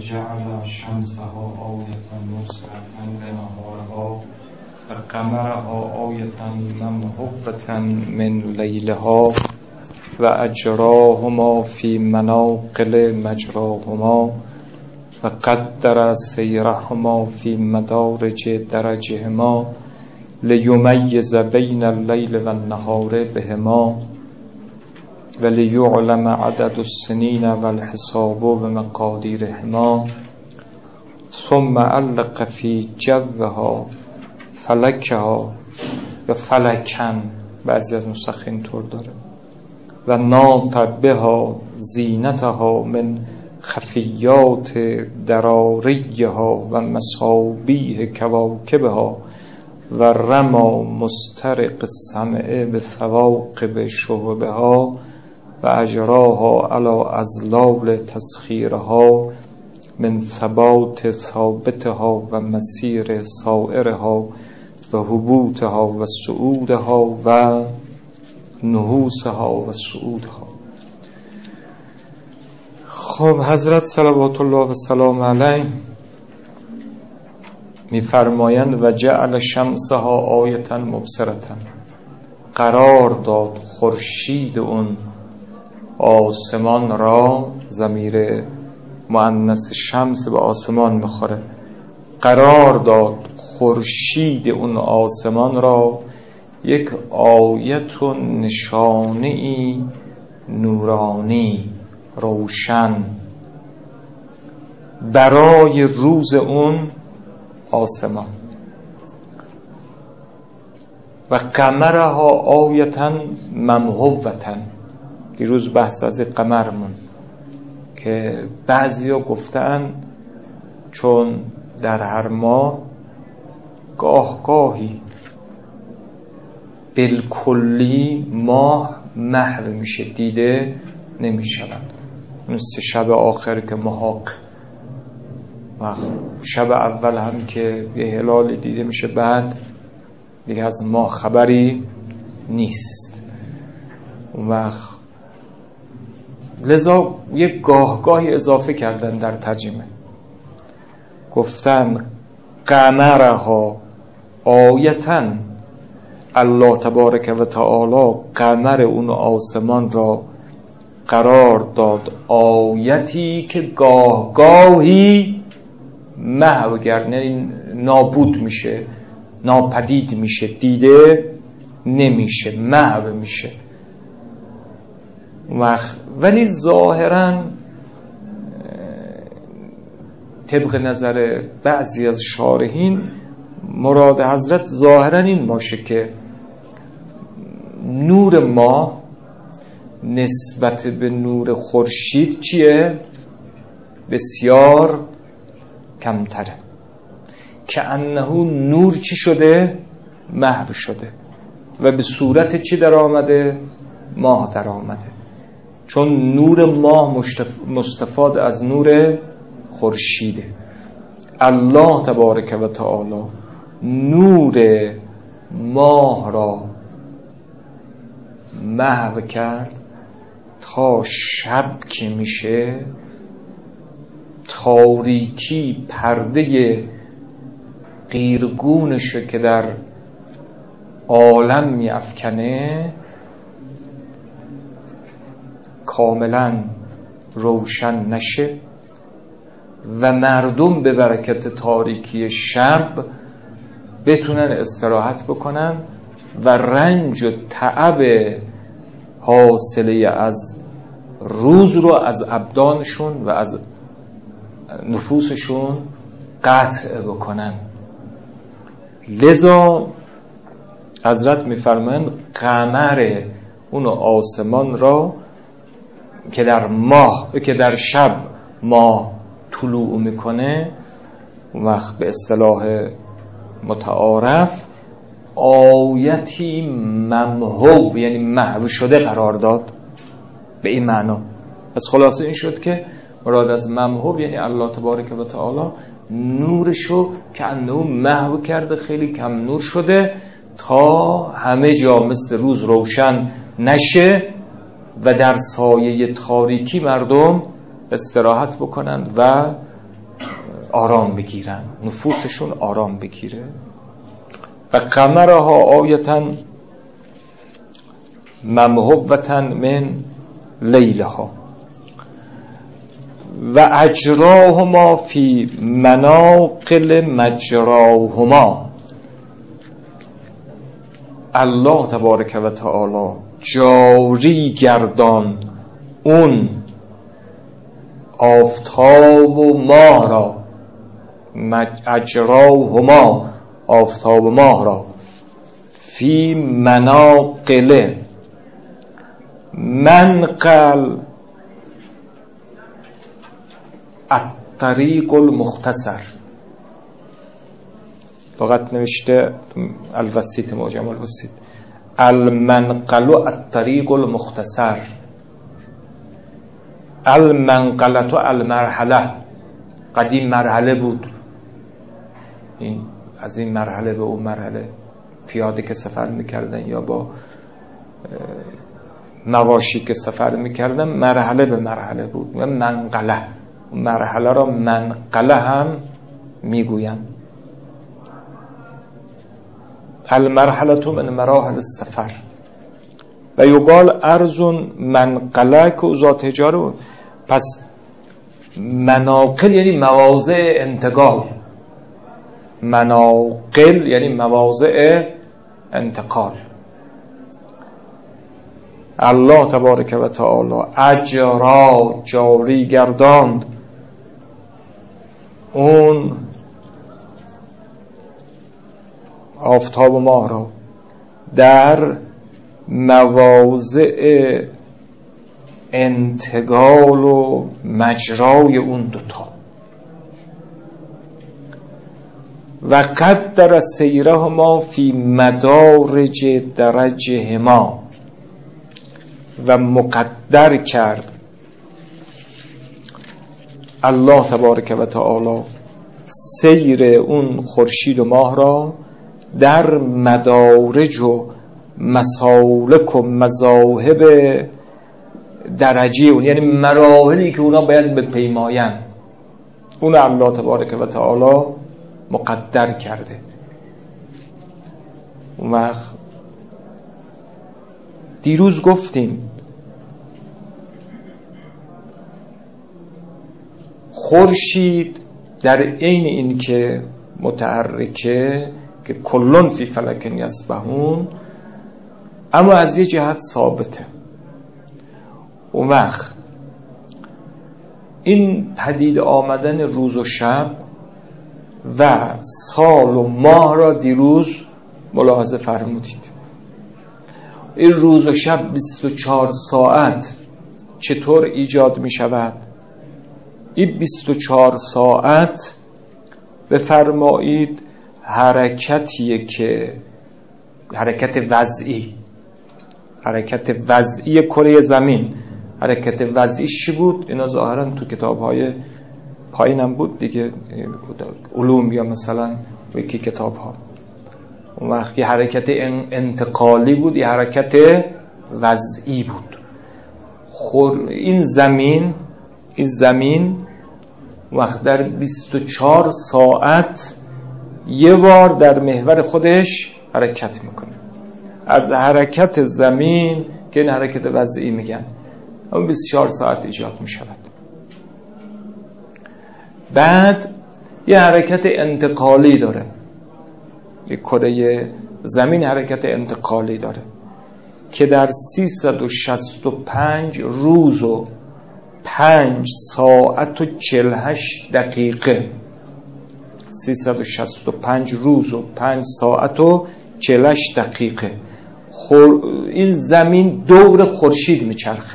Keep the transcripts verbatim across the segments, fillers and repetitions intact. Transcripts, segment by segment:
جعل شمسها آیة مبصرة بنهارها و قمرها آیة ممحوة من لیلها و اجراهما فی مناقل مجراهما و قدر سیرهما فی مدارج درجهما لیمیز بین اللیل و النهار بهما و لیعلم عدد السنین و الحساب و مقادیرهما ثم علق فی جوها فلکها و فلکن، بعضی از نسخ اینطور داره، و ناط بها زینتها من خفیات دراریها و مصابیح کواکبها و رما مسترق السمع به ثواقب شهبها و اجراها علی ازلال تسخیرها من ثبات ثابتها و مسیر سائرها و هبوطها و صعودها و نحوسها و صعودها. خب حضرت صلوات الله و سلام علیه میفرمایند و جعل شمسها آیة مبصرة، قرار داد خورشید اون آسمان را، ضمیر مؤنث شمس به آسمان میخوره، قرار داد خورشید اون آسمان را یک آیت و نشانه‌ای نورانی روشن برای روز اون آسمان. و قمرها آیة ممحوة، دیروز بحث از قمرمون که بعضیا گفتن چون در هر ماه گاه گاهی بالکلی ماه محو میشه، دیده نمیشود. اون سه شب آخر که محاق و شب اول هم که یه هلال دیده میشه، بعد دیگه از ماه خبری نیست. اون وقت لذا یک گاه گاهی اضافه کردن در ترجمه، گفتن قمرها آیتن، الله تبارک و تعالی قمر اون آسمان را قرار داد آیتی که گاه گاهی محو گردن، یعنی نابود میشه، ناپدید میشه، دیده نمیشه، محو میشه. ولی ظاهرا طبق نظر بعضی از شارحین مراد حضرت ظاهرا این باشه که نور ما نسبت به نور خورشید چیه؟ بسیار کمتره، که انه نور چی شده؟ محو شده و به صورت چی در آمده؟ ماه در آمده. چون نور ماه مستفاد از نور خورشیده. الله تبارک و تعالی نور ماه را محو کرد تا شب که میشه تاریکی پرده قیرگونشو که در عالم میافکنه کاملا روشن نشه و مردم به برکت تاریکی شب بتونن استراحت بکنن و رنج و تعب حاصله از روز رو از ابدانشون و از نفوسشون قطع بکنن. لذا حضرت میفرمایند قمر اون آسمان را که در ماه که در شب ماه طلوع میکنه، وقت به اصطلاح متعارف آیتی ممحو، یعنی محو شده قرار داد. به این معنا از خلاصه این شد که مراد از ممحو یعنی الله تبارک و تعالی نورشو که انه محو کرده، خیلی کم نور شده تا همه جا مثل روز روشن نشه و در سایه تاریکی مردم استراحت بکنند و آرام بگیرن، نفوسشون آرام بگیره. و قمرها آیتا ممهوة من لیلها و اجراهما فی مناقل مجراهما. الله تبارک و تعالی جاری گردان اون آفتاب و ماه را، اجراهما آفتاب و ماه را، فی مناقل، منقل الطریق المختصر، فقط نوشته الوسیط معجم الوسیط، المنقل الطریق المختصر، المنقلة المرحله، قدیم مرحله بود، این از این مرحله به اون مرحله پیاده که سفر میکردن یا با مواشی که سفر میکردن مرحله به مرحله بود و منقله، مرحله را منقله هم میگوین. المرحله من مراحل السفر و یقال ارض منقله که ذات اجاره. پس مناقل یعنی مواضع انتقال، مناقل یعنی مواضع انتقال. الله تبارک و تعالی اجرا جاری گرداند اون آفتاب و ماه را در مواضع انتقال و مجرای اون دوتا. و قدر سیرهما فی مدارج درجهما، و مقدر کرد الله تبارک و تعالی سیر اون خورشید و ماه را در مدارج و مسالک و مذاهب درجه اون، یعنی مراحلی که اونا باید بپیماین، اون الله تبارک و تعالی مقدر کرده. اون وقت دیروز گفتیم خورشید در عین این که متحرکه که کلون فی فلک یسبحون، اما از یه جهت ثابته. اون وقت این پدید آمدن روز و شب و سال و ماه را دیروز ملاحظه فرمودید. این روز و شب بیست و چهار ساعت چطور ایجاد می شود؟ این بیست و چهار ساعت بفرمایید حرکتیه که حرکت وضعی، حرکت وضعی کره زمین. حرکت وضعی چی بود؟ اینا ظاهرا تو کتاب‌های پایینم بود دیگه، علوم یا مثلا ویکی کتاب‌ها. اون وقت یه حرکت انتقالی بود، یه حرکت وضعی بود. خور این زمین این زمین وقت در بیست و چهار ساعت یه بار در محور خودش حرکت میکنه. از حرکت زمین که این حرکت وضعی میگن، اون بیست و چهار ساعت ایجاد میشود. بعد یه حرکت انتقالی داره، یه کره زمین حرکت انتقالی داره که در سیصد و شصت و پنج روز و پنج ساعت و چهل و هشت دقیقه، سیصد و شصت و پنج روز و پنج ساعت و چهل و هشت دقیقه خور... این زمین دور خورشید میچرخه.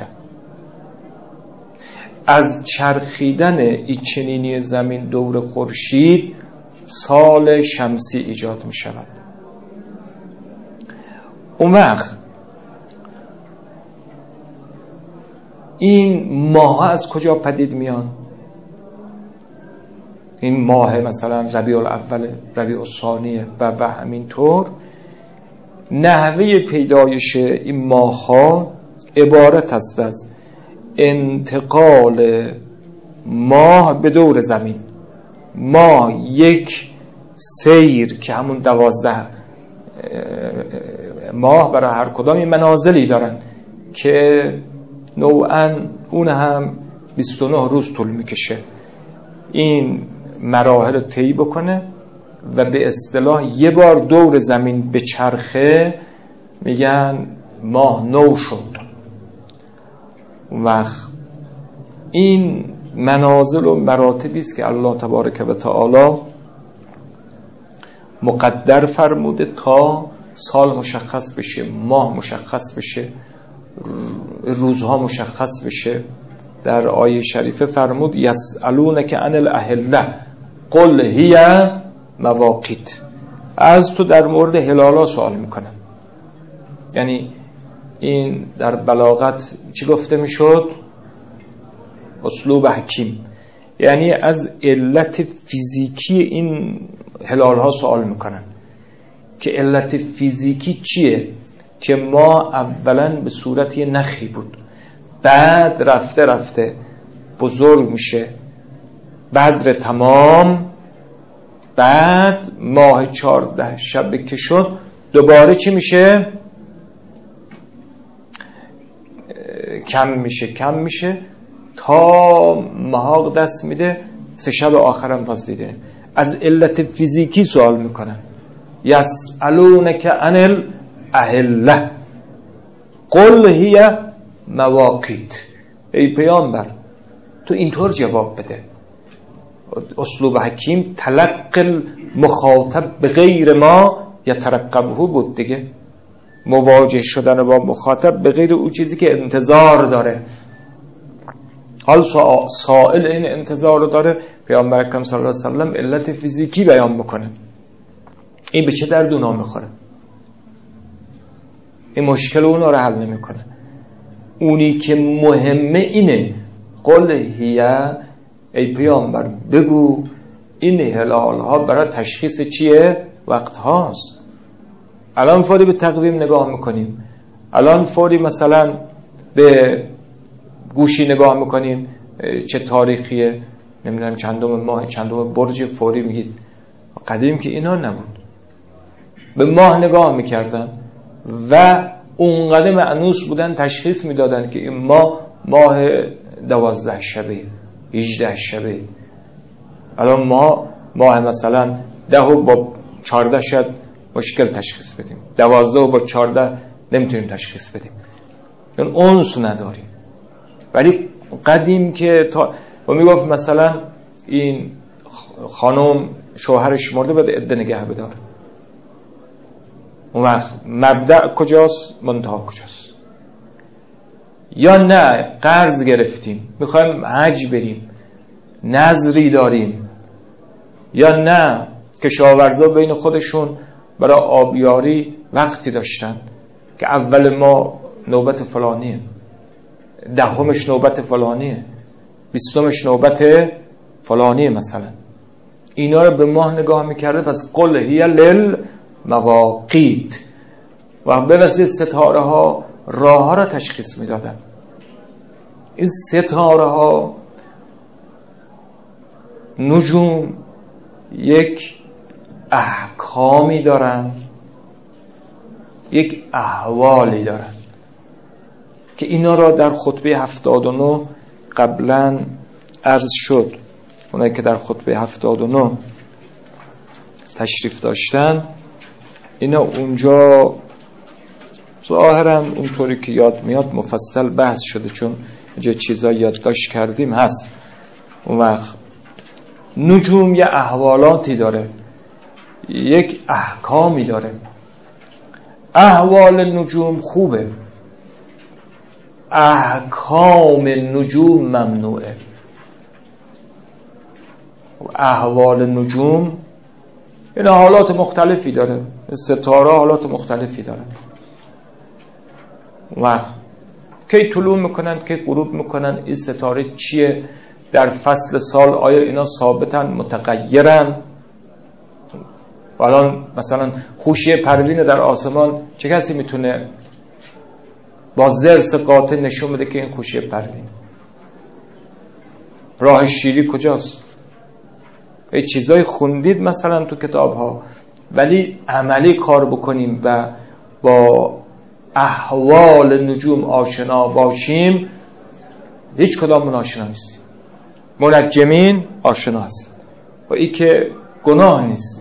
از چرخیدن این چنینی زمین دور خورشید سال شمسی ایجاد می شود. اون وقت این ماه از کجا پدید میان؟ این ماه مثلا ربیع الاول، ربیع الثانی و و همینطور. نحوه پیدایش این ماه ها عبارت است از انتقال ماه به دور زمین. ما یک سیر که همون دوازده ماه برای هر کدام این منازلی دارن که نوعاً اون هم بیست و نه روز طول میکشه، این مراحل رو طی بکنه و به اصطلاح یه بار دور زمین به چرخه، میگن ماه نو شد. اون وقت این منازل و مراتبی است که الله تبارک و تعالی مقدر فرموده تا سال مشخص بشه، ماه مشخص بشه، روزها مشخص بشه. در آیه شریفه فرمود یسألونک عن الاهله قل هی مواقیت، از تو در مورد هلالا سوال میکنم. یعنی این در بلاغت چی گفته میشد؟ اسلوب حکیم، یعنی از علت فیزیکی این هلال ها سوال میکنن که علت فیزیکی چیه؟ که ما اولا به صورت یه نخی بود، بعد رفته رفته بزرگ میشه، بدر تمام، بعد ماه چارده شب که شد دوباره چی میشه؟ کم میشه کم میشه تا محاق دست میده، سه شب آخرم باز دیده. از علت فیزیکی سوال میکنن یسألونک عن الاهله قل هی مواقیت. ای پیامبر تو اینطور جواب بده. اسلوب حکیم تلقی مخاطب به غیر ما یترقبه بود دیگه، مواجه شدن با مخاطب به غیر اون چیزی که انتظار داره. حال سائل این انتظار رو داره، پیامبر اکرم صلی الله علیه و سلم علت فیزیکی بیان میکنه. این به چه درد اونا میخوره؟ این مشکل اونا رو حل نمیکنه. اونی که مهمه اینه قل هی، ای پیامبر بگو این هلال ها برای تشخیص چیه؟ وقت هاست. الان فوری به تقویم نگاه میکنیم، الان فوری مثلا به گوشی نگاه میکنیم چه تاریخیه، نمیدونم چندم ماه چندم برج، فوری میگید. قدیم که اینا نبود، به ماه نگاه میکردن و اونقدر معنوس بودن تشخیص میدادن که این ماه ماه دوازده شبه هجده شبه. الان ما ماه مثلا ده و با چارده شد مشکل تشخیص بدیم، دوازده و با چارده نمیتونیم تشخیص بدیم، اون اونس نداریم. ولی قدیم که تا و میگفت مثلا این خانم شوهرش مرده باید عده نگه بداره، اون وقت مبدأ کجاست؟ منتها کجاست؟ یا نه قرض گرفتیم میخوایم حج بریم، نذری داریم، یا نه کشاورزا بین خودشون برای آبیاری وقتی داشتن که اول ما نوبت فلانیه، دهمش نوبت فلانیه، بیستمش نوبت فلانیه مثلا. اینا رو به ماه نگاه میکرده. پس قل هی للمواقیت، و به واسطه ستاره ها راه ها را تشخیص میدادن. این ستاره ها نجوم یک احکامی دارن، یک احوالی دارن که اینا را در خطبه هفتاد و نه قبلا عرض شد. اونایی که در خطبه هفتاد و نه تشریف داشتن اینا اونجا ظاهرا اونطوری که یاد میاد مفصل بحث شده، چون اینجا چیزا یادداشت کردیم هست. اون وقت نجوم یه احوالاتی داره، یک احکامی داره. احوال نجوم خوبه، احکام نجوم ممنوعه. احوال نجوم این حالات مختلفی داره، ستاره حالات مختلفی داره. وقت کی طلوع میکنن کی غروب میکنن، این ستاره چیه، در فصل سال آیا اینا ثابتن متغیرن؟ الان مثلا خوشی پروین در آسمان چه کسی میتونه با زرس قاطع نشون بده که این خوشی پروین؟ راه شیری کجاست؟ یه چیزای خوندید مثلا تو کتاب ها، ولی عملی کار بکنیم و با احوال نجوم آشنا باشیم، هیچ کدامون آشنا نیستیم. منجمین آشنا هستن و این که گناه نیست،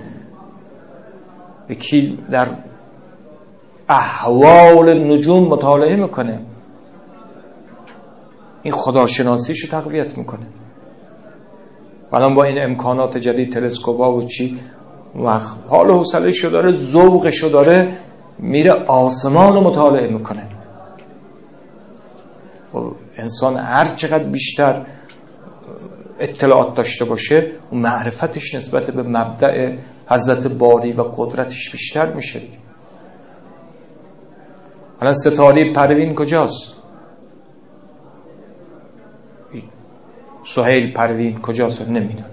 یکی در احوال نجوم مطالعه میکنه، این خداشناسیشو تقویت میکنه. الان با این امکانات جدید، تلسکوپا و چی، وقت حال و حوصله‌شو داره، ذوقشو داره، میره آسمان رو مطالعه میکنه. و انسان هر چقدر بیشتر اطلاعات داشته باشه و معرفتش نسبت به مبدأ حضرت باری و قدرتش بیشتر میشه. الان ستاره پروین کجاست؟ سهیل پروین کجاست؟ نمیدونم.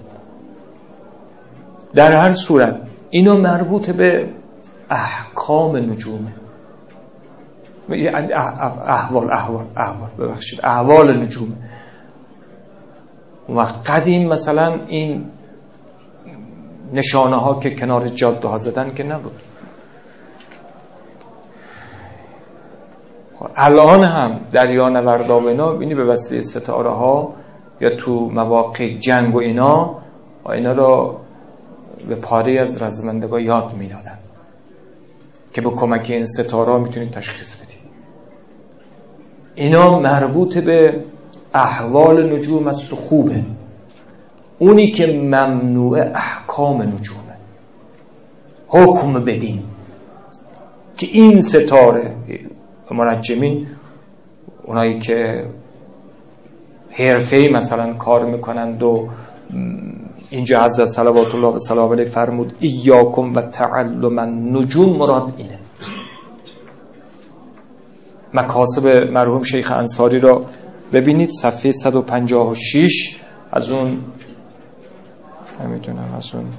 در هر صورت اینو مربوط به احکام نجومه، احوال احوال احوال ببخشید احوال نجوم. و قدیم مثلا این نشانه ها که کنار جاده ها زدن که نبود. الان هم دریا نوردا و اینا بینی به وسیله ستاره ها یا تو مواقع جنگ و اینا و اینا را به پاره از رزمندگاه یاد میدادن که با کمک این ستاره ها میتونید تشخیص بدید. اینا مربوط به احوال نجوم است و خوبه. اونی که ممنوع احکام نجومه، حکم بدین که این ستاره، منجمین اونایی که حرفه‌ای مثلا کار میکنند و اینجا حضرت صلوات الله و سلام علیه فرمود ایاکم و تعلم النجوم، مراد اینه. مکاسب مرحوم شیخ انصاری را ببینید صفحه صد و پنجاه و شش، از اون نمیدونم از اون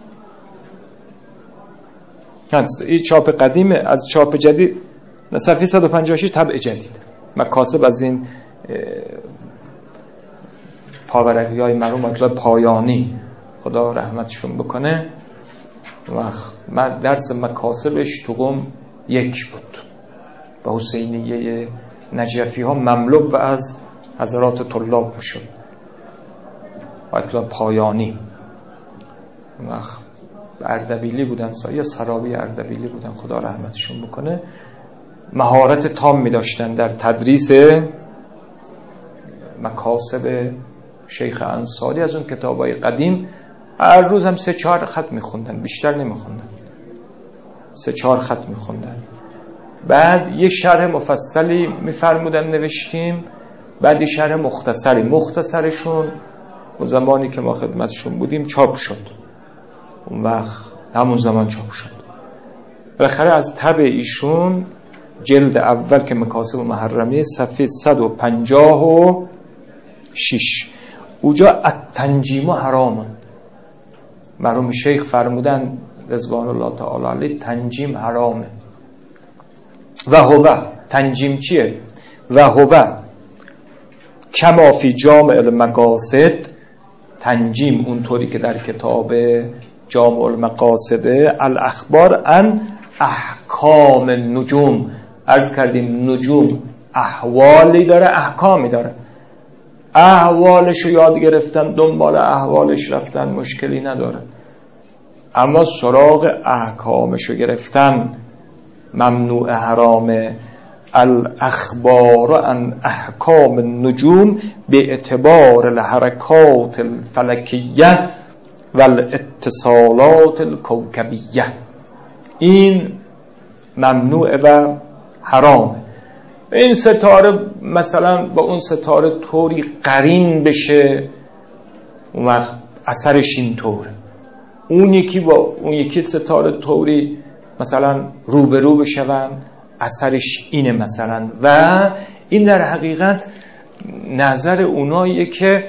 این چاپ قدیمه، از چاپ جدید صفحه صد و پنجاه و شش طبع جدید. مکاسب از این پاورقی های مرحوم اطلاع پایانی، خدا رحمتشون بکنه، و درس مکاسبش تو قم یک بود و حسینیه نجفی ها مملو و از حضرات طلاب میشد و اطلاع پایانی. و اردبیلی بودن یا سراوی اردبیلی بودن، خدا رحمتشون بکنه. مهارت تام می داشتن در تدریس مکاسب شیخ انصاری. از اون کتابای قدیم هر روز هم سه چهار خط می خوندن، بیشتر نمی خوندن، سه چهار خط می خوندن. بعد یه شرح مفصلی می فرمودن نوشتیم، بعد یه شرح مختصری. مختصرشون اون زمانی که ما خدمتشون بودیم چاپ شد، اون وقت همون زمان چاپ شد. بالاخره از طبع ایشون جلد اول که مکاسب محرمه صفحه صد و پنجاه و شش اوجا التنجیم حرام، مرحوم شیخ فرمودن رضوان الله تعالی علیه تنجیم حرامه. و هو تنجیم چیه؟ و هو کما فی جامع المقاصد، تنجیم اونطوری که در کتاب جامع المقاصد الاخبار ان احکام نجوم. عرض کردیم نجوم احوالی داره، احکامی داره. احوالش رو یاد گرفتن، دنبال احوالش رفتن، مشکلی نداره، اما سراغ احکامش رو گرفتن ممنوع حرامه. الاخبار عن احکام النجوم به اعتبار الحرکات الفلکیه و الاتصالات الکوکبیه، این ممنوع و حرامه. این ستاره مثلا با اون ستاره طوری قرین بشه، اون وقت اثرش این طوره. اون یکی با اون یکی ستاره طوری مثلا روبرو بشون، اثرش اینه مثلا. و این در حقیقت نظر اوناییه که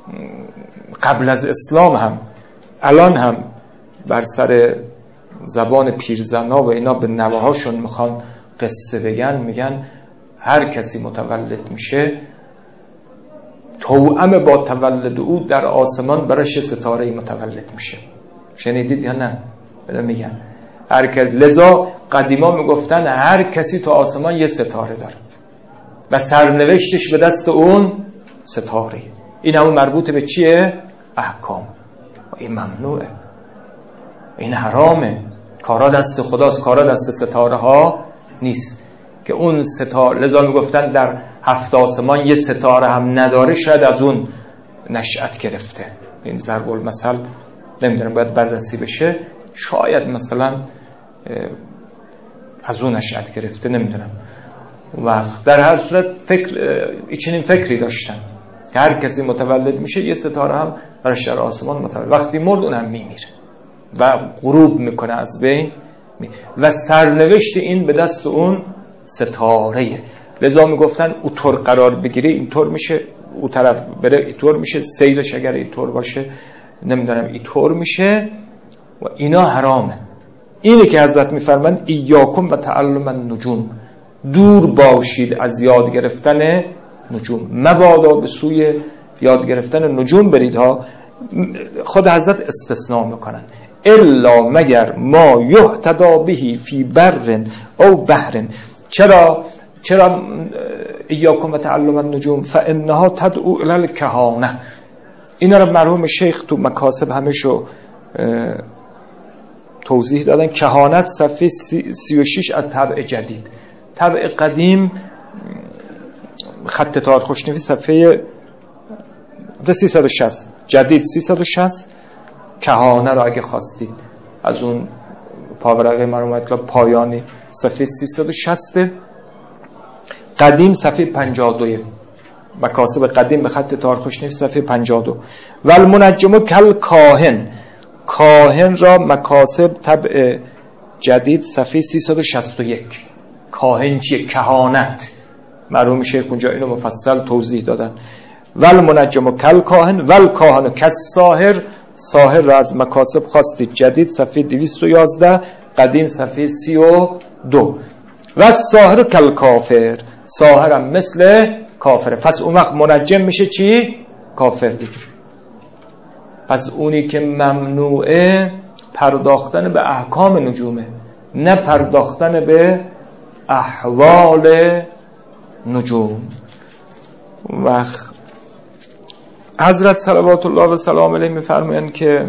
قبل از اسلام هم الان هم بر سر زبان پیرزنا و اینا به نوهاشون میخوان قصه بگن، میگن هر کسی متولد میشه توأم با تولد او در آسمان براش ستاره متولد میشه. شنیدید یا نه؟ بله میگن هر کس، لذا قدیما میگفتن هر کسی تو آسمان یه ستاره داره و سرنوشتش به دست اون ستاره. این همون مربوط به چیه؟ احکام. این ممنوعه، این حرامه، کارا دست خداست، کارا دست ستاره ها نیست که اون ستاره. لذا میگفتن در هفت آسمان یه ستاره هم نداره، شاید از اون نشأت گرفته. این ضرب المثل نمیدونم باید بررسی بشه، شاید مثلا از اون نشأت گرفته، نمیدونم. و در هر صورت فکر چنین فکری داشتن که هر کسی متولد میشه یه ستاره هم براش در آسمان متولد، وقتی مرد اون هم میمیره و غروب میکنه از بین و سرنوشت این به دست اون ستاره. لذا میگفتن اوتور قرار بگیره اینطور میشه، او طرف بره اینطور میشه، سیرش اگر اینطور باشه نمیدونم اینطور میشه و اینا حرامه. اینه که حضرت میفرمند ایاکم و تعلم النجوم، دور باشید از یاد گرفتن نجوم، مبادا به سوی یاد گرفتن نجوم برید ها. خود حضرت استثناء میکنن الا مگر ما یهتدا بهی فی بر او بحر. چرا چرا ایاکم و تعلم النجوم؟ فانها تدعو الی الکهانه. اینا رو مرحوم شیخ تو مکاسب همشو توضیح دادن. کهانت صفحه سی و شش از طبع جدید. طبع قدیم خط تار خوشنویس صفحه سیصد و شصت، جدید سیصد و شصت. کهانه رو اگه خواستید از اون پاورقه مرحوم اطلاع پایانی صفحه سیصد و شصت، قدیم صفحه پنجاه و دو، مکاسب قدیم به خط تار خوشنویس صفحه پنجاه و دو. و المنجم کل کاهن، کاهن را مکاسب طبع جدید صفحه سیصد و شصت و یک. کاهن چیه؟ کهانت. مرحوم شیخ اونجا اینو مفصل توضیح دادن. و المنجم کل کاهن و الکاهن کس ساحر، ساحر را از مکاسب خواستید جدید صفحه دویست و یازده، قدیم صفحه سی و دو. و ساحر کل کافر، ساحرم مثل کافره. پس اون وقت منجم میشه چی؟ کافر دیگه. پس اونی که ممنوعه پرداختن به احکام نجومه، نه پرداختن به احوال نجوم. وقت حضرت صلوات الله و سلام علیه میفرمایند که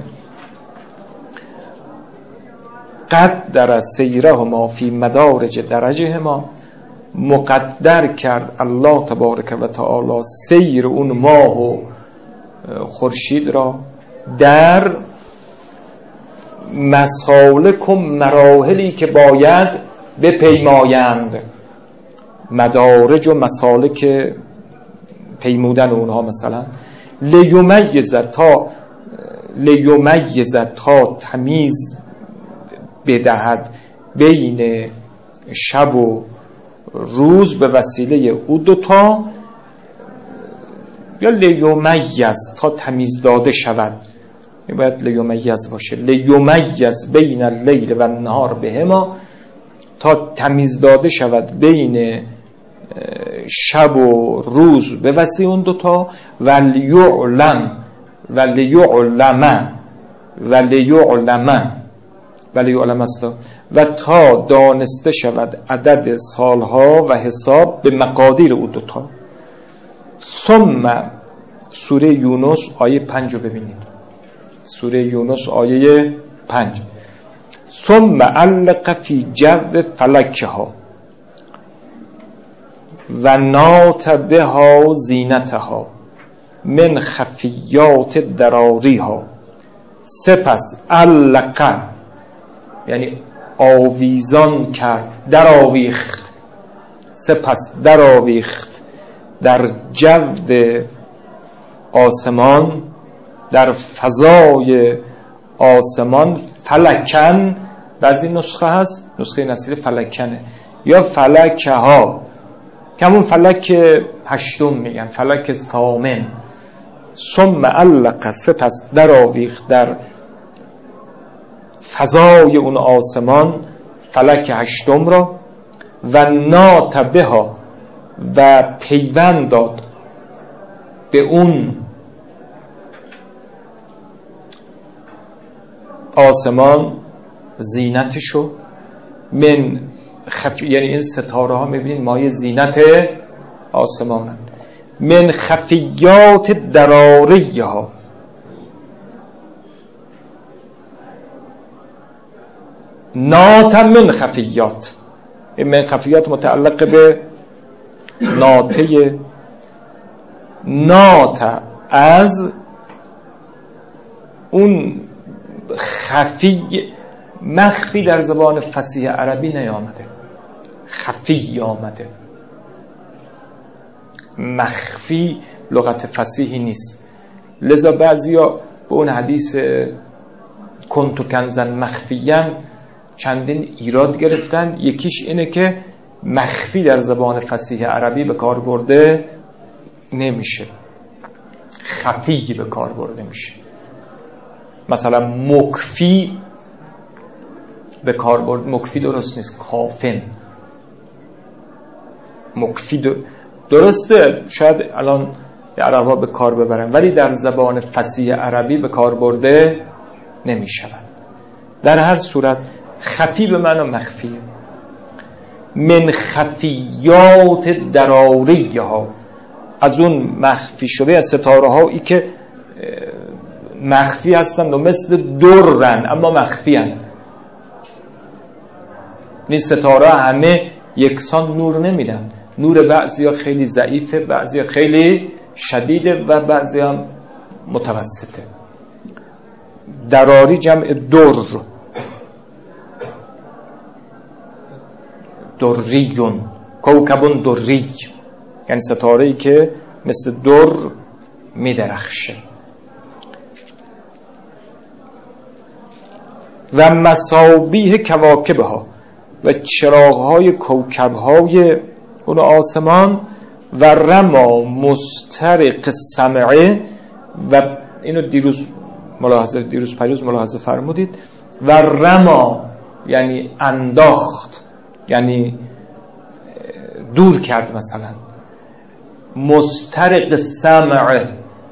قدر سیرهما فی مدارج درجهما، مقدر کرد الله تبارک و تعالی سیر اون ماه و خورشید را در مسالک و مراحلی که باید بپیمایند. مدارج و مسالک پیمودن اونها، مثلا لیمیز تا لیمیز تا تمیز بدهد بین شب و روز به وسیله او دوتا، یا لیمیز تا تمیز داده شود، این باید لیمیز باشه، لیمیز بین اللیل و النهار بهما، تا تمیز داده شود بین شب و روز به وسیله اون دوتا. و لیعلم و لیعلم و لیعلم و لیعلم است و تا دانسته شود عدد سالها و حساب به مقادیر او دوتا. ثم سوره یونس آیه پنج رو ببینید، سوره یونس آیه پنج. ثم علق فی جو فلکها و نات بها زینتها من خفیات دراریها. سپس علق یعنی آویزان کرد، در آویخت، سپس در آویخت در جو آسمان، در فضای آسمان، فلکن، بعضی نسخه هست نسخه نصیری فلکنه یا فلکه ها، که همون فلک هشتم میگن، فلک ثامن. ثم علق، سپس در آویخت در فضای اون آسمان فلک هشتم را. و نات بها، و پیوند داد به اون آسمان زینتشو من خفی، یعنی این ستاره ها میبینید مایه زینت آسمانن، من خفیات دراریه ها، ناتا من خفیات، این من خفیات متعلق به ناته، ناتا از اون خفی، مخفی در زبان فصیح عربی نیامده، خفی آمده، مخفی لغت فصیحی نیست. لذا بعضیا به اون حدیث کنتو کنزن مخفیان چندین ایراد گرفتن. یکیش اینه که مخفی در زبان فصیح عربی به کار برده نمیشه، خفی به کار برده میشه. مثلا مکفی به کار برد، مکفی درست نیست، کافن. مکفی درسته، شاید الان عربا به کار ببرن، ولی در زبان فصیح عربی به کار برده نمی شود. در هر صورت خفی به معنی مخفیه. من خفیات دراریه ها، از اون مخفی شده از ستاره هایی که مخفی هستند و مثل درن اما مخفی هستند. این ستاره همه یکسان نور نمیدن، نور بعضی ها خیلی ضعیفه، بعضی ها خیلی شدیده و بعضی هم متوسطه. دراری جمع در، دریون، کوکبون دری، یعنی ستاره‌ای که مثل در میدرخشه. و مصابیح کواکبها، و چراغ‌های کوکب‌های اون آسمان. و رما مسترق سمعه، و اینو دیروز ملاحظه دیروز پریروز ملاحظه فرمودید. و رما یعنی انداخت، یعنی دور کرد. مثلا مسترق سمعه،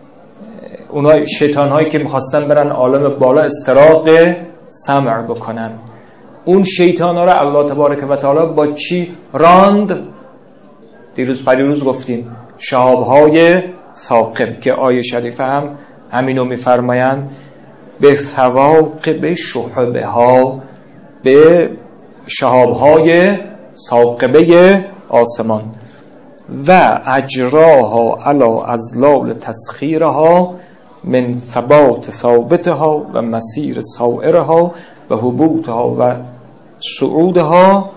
اونها شیطان هایی که میخواستن برن عالم بالا استراق سمع بکنن، اون شیطان ها را الله تبارک و تعالی با چی راند؟ دیروز پریروز گفتیم شهاب های ثاقب، که آیه شریفه هم همینو میفرمایند، به ثواقب شهبه ها، به شهاب های ثاقبه آسمان. و اجراها علا ازلال تسخیرها من ثبات ثابتها و مسیر سائرها و هبوطها و صعودها.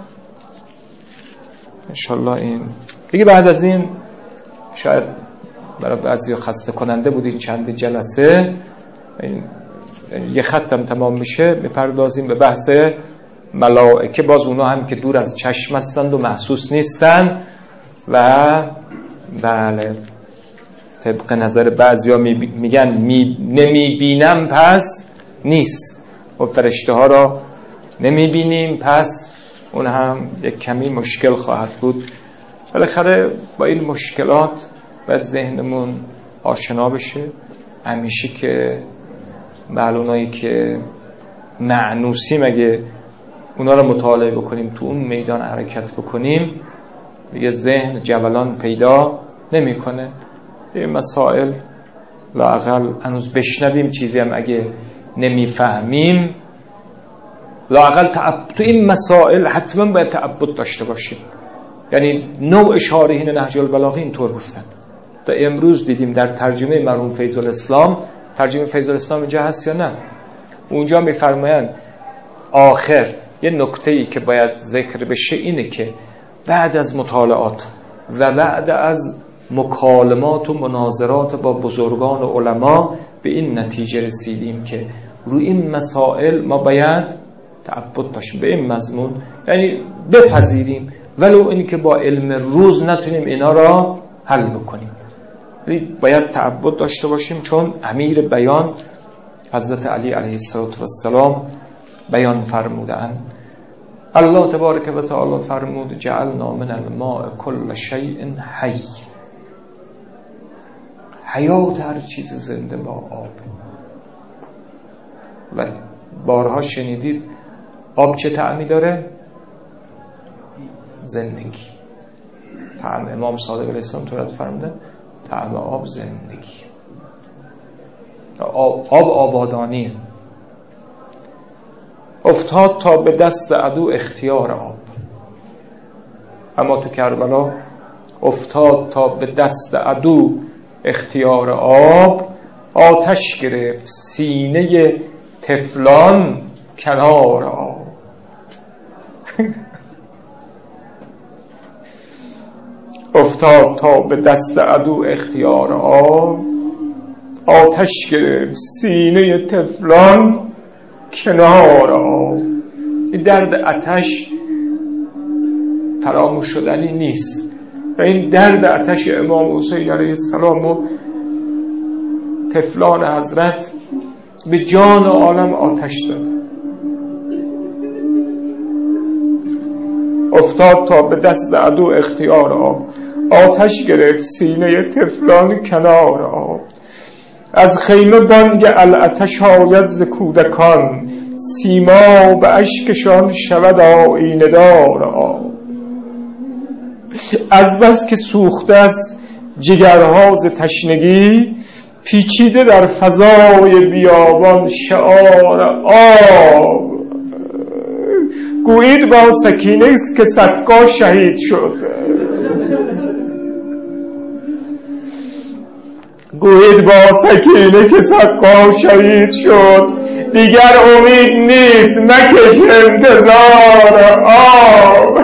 انشالله این دیگه بعد از این شاید برای بعضی خسته کننده بود این چند جلسه، این یه خطم تمام میشه میپردازیم به بحث ملائکه. باز اونا هم که دور از چشم هستند و محسوس نیستن و بله طبق نظر بعضیا میگن می نمیبینم پس نیست، و فرشته ها را نمیبینیم پس اون هم یک کمی مشکل خواهد بود. بالاخره با این مشکلات باید ذهنمون آشنا بشه. همیشه که معلومایی که معنوسیم اگه اونا رو مطالعه بکنیم، تو اون میدان حرکت بکنیم، دیگه ذهن جولان پیدا نمیکنه. این مسائل لااقل هنوز بشنویم، چیزی هم اگه نمیفهمیم لااقل تعب... تو این مسائل حتما باید تعبد داشته باشیم. یعنی نوع شارحین نهج البلاغه اینطور گفتن. تا امروز دیدیم در ترجمه مرحوم فیض الاسلام، ترجمه فیض الاسلام اینجا هست یا نه؟ اونجا میفرمایند آخر یه نکته‌ای که باید ذکر بشه اینه که بعد از مطالعات و بعد از مکالمات و مناظرات با بزرگان و علما به این نتیجه رسیدیم که روی این مسائل ما باید تعبد باشیم به این مضمون، یعنی بپذیریم ولو اینی که با علم روز نتونیم اینا را حل بکنیم، باید تعبد داشته باشیم. چون امیر بیان حضرت علی علیه السلام بیان فرمودند، الله تبارک و تعالی فرمود جعلنا من الماء كل شيء حی. حیات هر چیز زنده با آب. و بارها شنیدید آب چه طعمی داره؟ زندگی. طعم امام صادق علیه السلام طورت فرموده طعم آب زندگی. آب, آب آبادانی. افتاد تا به دست عدو اختیار آب. اما تو کربلا افتاد تا به دست عدو اختیار آب، آتش گرفت سینه طفلان کنار آب. افتاد تا به دست عدو اختیار آب، آتش گرفت سینه طفلان کنار آب. این درد آتش فراموش شدنی نیست و این درد آتش امام حسین علیه السلام و طفلان حضرت به جان عالم آتش زد. افتاد تا به دست عدو اختیار آب، آتش گرفت سینه طفلان کنار آب. از خیمه بانگ العطش آید ز کودکان، سیما به اشکشان شود آینه دار آب. از بس که سوخته است جگرها ز تشنگی، پیچیده در فضای بیابان شعار آب. گویید با سکینه است که سقا شهید شد، گویید با سکینه که سقا شهید شد. دیگر امید نیست مکش انتظار آب.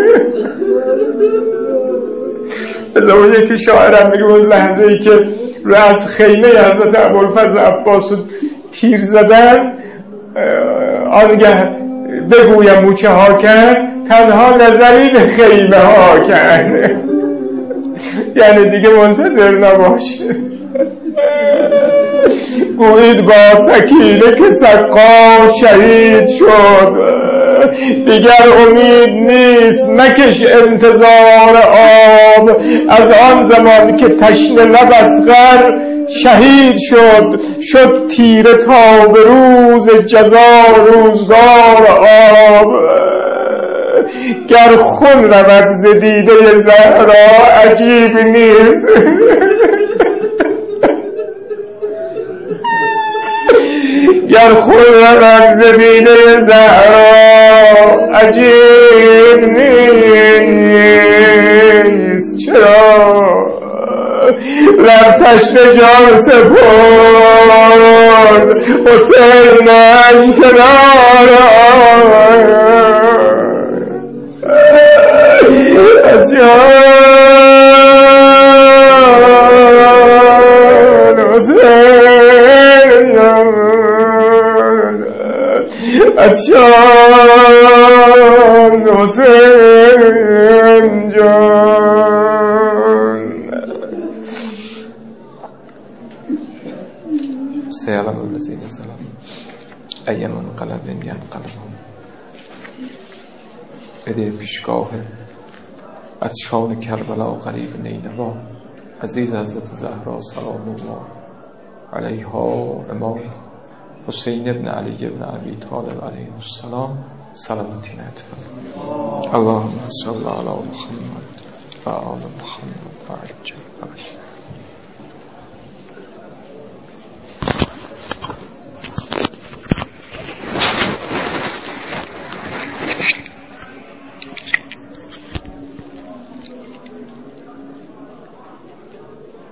بذار یکی شاعرم میگه اون لحظه ای که رو از خیمه حضرت ابوالفضل عباس تیر زدن، آنگه بگویم موچه ها کرد، تنها نظری به خیمه ها کرد. یعنی دیگه منتظر نباشه. گویید با سکینه که سقا شهید شد، دیگر امید نیست مکش انتظار آب. از آن زمان که تشنه لب اصغر شهید شد، شد تیره تا به روز جزا روزگار آب. گر خون رود ز دیده زهرا عجیب نیست، گر خون رود ز دیده زهرا عجیب نیست. چرا رب تشنه جان سپرد حسینش کنار آب. از جان حسین جان، از جان حسین جان. سيعلم الذين ظلموا أي منقلب ينقلبون. بده پیشگاه از شان کربلا قریب نینوا، عزیز حضرت زهرا سلام الله علیها، امام حسین ابن علی ابن ابی طالب علیه السلام سلامتی نتفرد. اللهم صل علی محمد و آل محمد و عجل.